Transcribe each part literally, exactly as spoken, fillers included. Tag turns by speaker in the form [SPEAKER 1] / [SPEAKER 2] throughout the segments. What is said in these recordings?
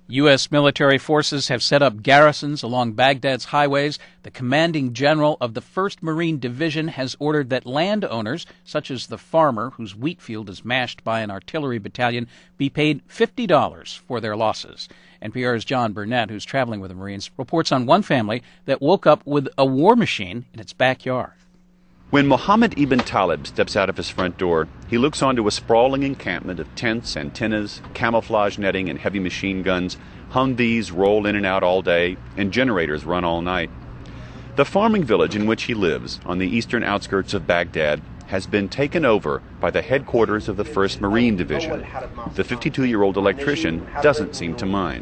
[SPEAKER 1] U S military forces have set up garrisons along Baghdad's highways. The commanding general of the first Marine Division has ordered that landowners, such as the farmer whose wheat field is mashed by an artillery battalion, be paid fifty dollars for their losses. N P R's John Burnett, who's traveling with the Marines, reports on one family that woke up with a war machine in its backyard.
[SPEAKER 2] When Mohammed Ibn Talib steps out of his front door, he looks onto a sprawling encampment of tents, antennas, camouflage netting, and heavy machine guns. Humvees roll in and out all day, and generators run all night. The farming village in which he lives, on the eastern outskirts of Baghdad, has been taken over by the headquarters of the first Marine Division. The fifty-two-year-old electrician doesn't seem to mind.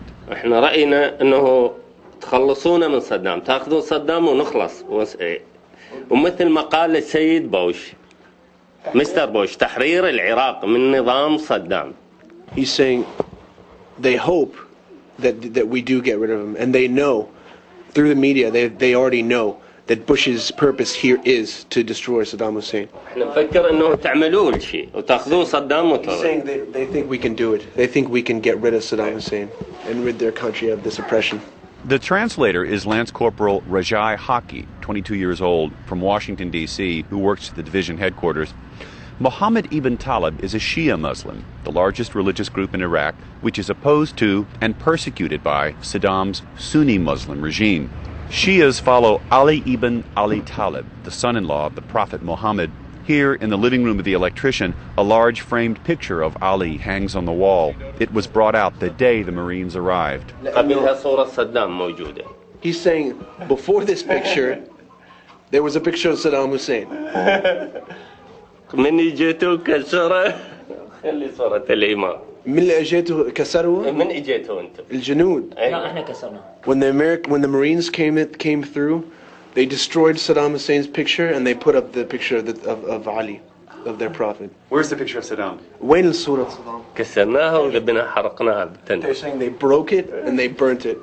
[SPEAKER 3] ومثل ما قال السيد بوش مستر بوش تحرير العراق من نظام صدام.
[SPEAKER 4] He's saying they hope that that we do get rid of him, and they know through the media they they already know that Bush's purpose here is to destroy Saddam Hussein.
[SPEAKER 3] نفكر إنه تعملوه الشيء وتأخذون صدام وتروحون.
[SPEAKER 4] He's saying they they think we can do it. They think we can get rid of Saddam Hussein and rid their country of this oppression.
[SPEAKER 2] The translator is Lance Corporal Rajai Haki, twenty-two years old, from Washington, D C, who works at the division headquarters. Mohammed Ibn Talib is a Shia Muslim, the largest religious group in Iraq, which is opposed to and persecuted by Saddam's Sunni Muslim regime. Shias follow Ali ibn Ali Talib, the son-in-law of the Prophet Muhammad. Here, in the living room of the electrician, a large framed picture of Ali hangs on the wall. It was brought out the day the Marines arrived.
[SPEAKER 4] He's saying, before this picture, there was a picture of Saddam Hussein.
[SPEAKER 3] من اجيته كسره خلي صورة الإمام.
[SPEAKER 4] من اللي اجيته كسروه؟
[SPEAKER 3] من اجيته أنت؟
[SPEAKER 4] الجنود.
[SPEAKER 5] لا احنا كسرنا.
[SPEAKER 4] When the American, when the Marines came it came through, they destroyed Saddam Hussein's picture and they put up the picture of, the, of, of Ali, of their prophet.
[SPEAKER 2] Where's the picture of Saddam?
[SPEAKER 4] وين الصورة Saddam?
[SPEAKER 3] كسرناها وذبنا حرقناها بالتنور.
[SPEAKER 4] They're saying they broke it and they burnt it.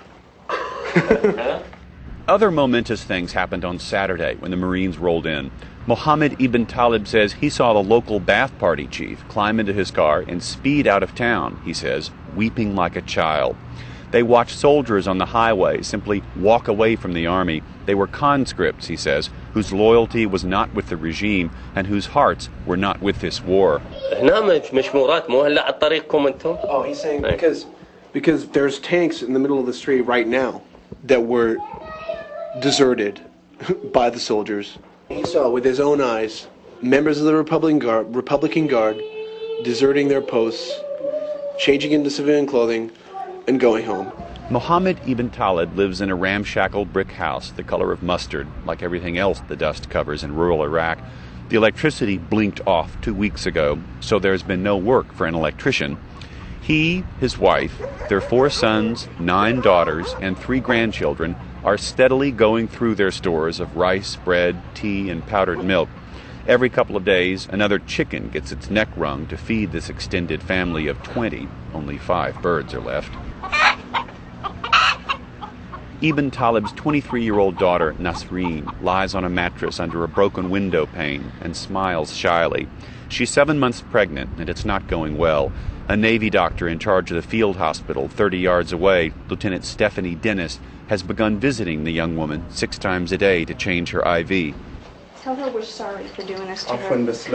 [SPEAKER 2] Other momentous things happened on Saturday when the Marines rolled in. Mohammed Ibn Talib says he saw the local Ba'ath Party chief climb into his car and speed out of town, he says, weeping like a child. They watched soldiers on the highway simply walk away from the army. They were conscripts, he says, whose loyalty was not with the regime and whose hearts were not with this war.
[SPEAKER 4] Oh, he's saying because, because there's tanks in the middle of the street right now that were deserted by the soldiers. He saw with his own eyes members of the Republican Guard, Republican Guard deserting their posts, changing into civilian clothing, and going home.
[SPEAKER 2] Mohammed Ibn Talib lives in a ramshackle brick house the color of mustard, like everything else the dust covers in rural Iraq. The electricity blinked off two weeks ago, so there's been no work for an electrician. He, his wife, their four sons, nine daughters, and three grandchildren are steadily going through their stores of rice, bread, tea, and powdered milk. Every couple of days, another chicken gets its neck wrung to feed this extended family of twenty. Only five birds are left. Ibn Talib's twenty-three-year-old daughter, Nasreen, lies on a mattress under a broken window pane and smiles shyly. She's seven months pregnant, and it's not going well. A Navy doctor in charge of the field hospital thirty yards away, Lieutenant Stephanie Dennis, has begun visiting the young woman six times a day to change her I V.
[SPEAKER 6] Tell her we're sorry for doing this to her.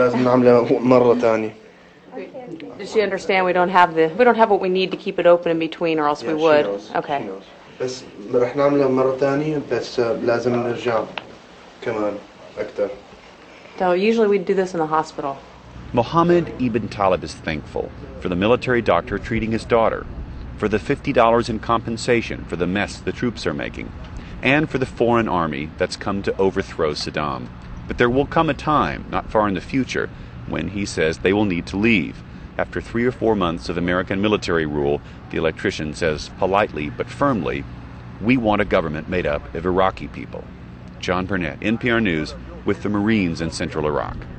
[SPEAKER 5] Does she understand we don't have the we don't have what we need to keep it open in between, or else
[SPEAKER 4] yeah,
[SPEAKER 5] we would?
[SPEAKER 4] She knows.
[SPEAKER 5] Okay.
[SPEAKER 4] She knows. بس رح نعملها مرة ثانية بس لازم نرجع كمان أكتر.
[SPEAKER 5] So usually we do this in the hospital.
[SPEAKER 2] Mohammed Ibn Talib is thankful for the military doctor treating his daughter, for the fifty dollars in compensation for the mess the troops are making, and for the foreign army that's come to overthrow Saddam. But there will come a time, not far in the future, when he says they will need to leave. After three or four months of American military rule, the electrician says politely but firmly, we want a government made up of Iraqi people. John Burnett, N P R News, with the Marines in central Iraq.